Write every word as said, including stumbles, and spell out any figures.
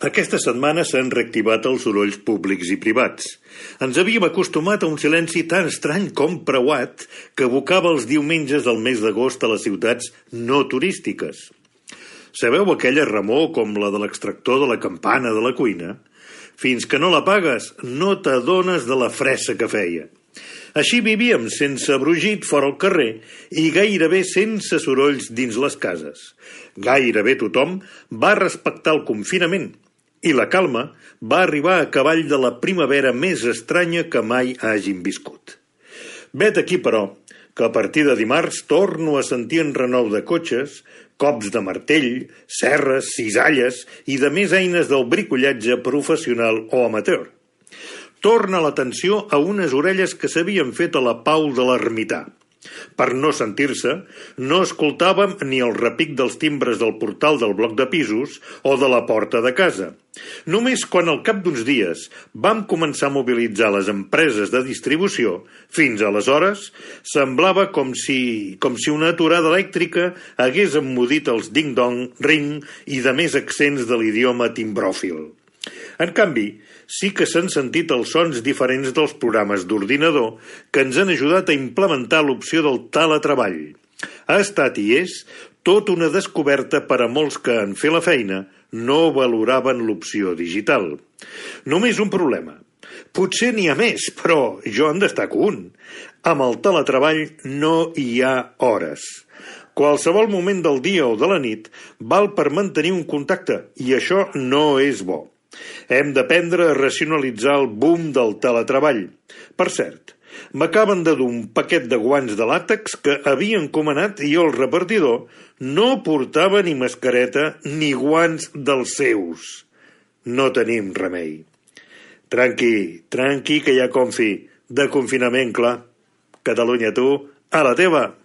Aquesta setmana s'han reactivat els sorolls públics i privats. Ens havíem acostumat a un silenci tan estrany com preuat que evocava els diumenges del mes d'agost a les ciutats no turístiques. Sabeu aquella remor com la de l'extractor de la campana de la cuina? Fins que no la pagues, no t'adones de la fressa que feia. Així vivíem sense brugit fora al carrer i gairebé sense sorolls dins les cases. Gairebé tothom va respectar el confinament i la calma va arribar a cavall de la primavera més estranya que mai hagin viscut. Vet aquí, però, que a partir de dimarts torno a sentir en renou de cotxes, cops de martell, serres, cisalles i de més eines del bricollatge professional o amateur. Torna l'atenció a unes orelles que s'havien fet a la pau de l'ermità. Per no sentir-se, no escoltàvem ni el repic dels timbres del portal del bloc de pisos o de la porta de casa. Només quan al cap d'uns dies vam començar a mobilitzar les empreses de distribució, fins aleshores semblava com si, com si una aturada elèctrica hagués emmudit els ding-dong, ring i de més accents de l'idioma timbròfil. En canvi, sí que s'han sentit els sons diferents dels programes d'ordinador que ens han ajudat a implementar l'opció del teletreball. Ha estat i és tot una descoberta per a molts que, en fer la feina, no valoraven l'opció digital. Només un problema. Potser n'hi ha més, però jo en destaco un. Amb el teletreball no hi ha hores. Qualsevol moment del dia o de la nit val per mantenir un contacte, i això no és bo. Hem d'aprendre a racionalitzar el boom del teletreball. Per cert, m'acaben de dur un paquet de guants de làtex que havia encomanat i el repartidor no portava ni mascareta ni guants dels seus. No tenim remei. Tranqui, tranqui, que hi ha confi. De confinament, clar. Catalunya, tu, a la teva!